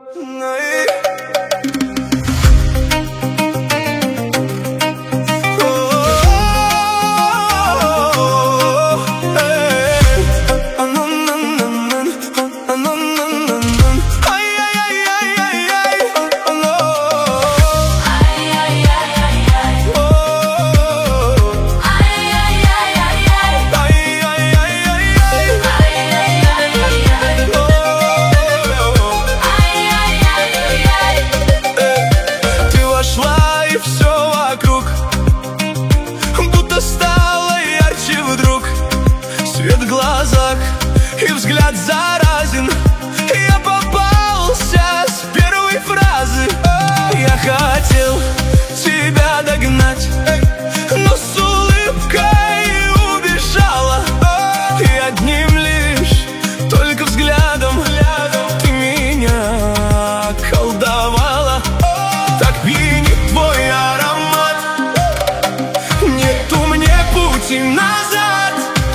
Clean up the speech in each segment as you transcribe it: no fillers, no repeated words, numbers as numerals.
Свет в глазах и взгляд заразен. Я попался с первой фразы. Я хотел тебя догнать, но с улыбкой убежала. И одним лишь только взглядом ты меня околдовала. Так пьянит твой аромат, нету мне пути назад.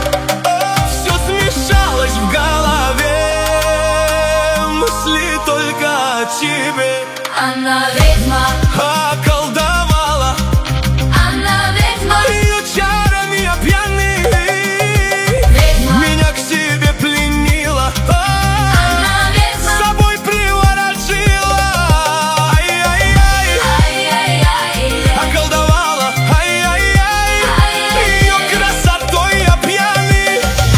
В голове мысли только о тебе. Она ведьма, околдовала. она ведьма, ее чарами я пьяный. ведьма, меня к себе пленила. она ведьма, с собой приворожила. Ай-яй-яй, ай-яй-яй, околдовала. Ай-яй-яй, ее красотой я пьяный.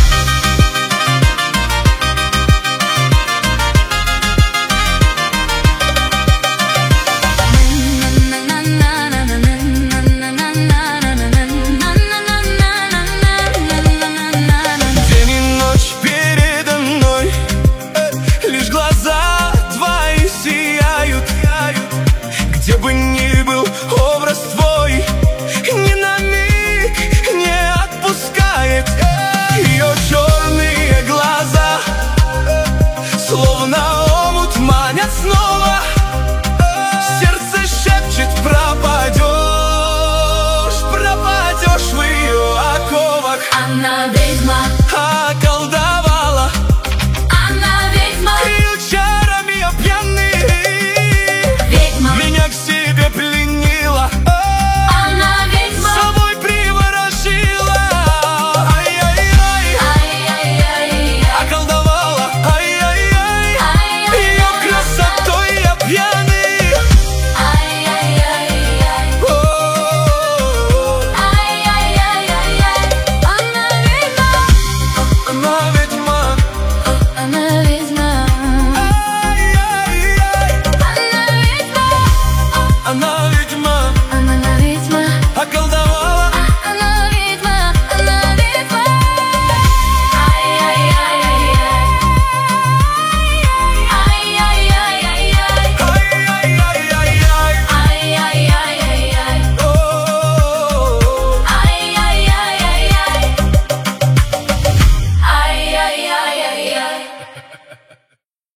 Где бы ни был образ твой, ни на миг не отпускает. Ее черные глаза словно омут манят снова. Сердце шепчет: пропадешь, пропадешь в ее оковах. она ведьма.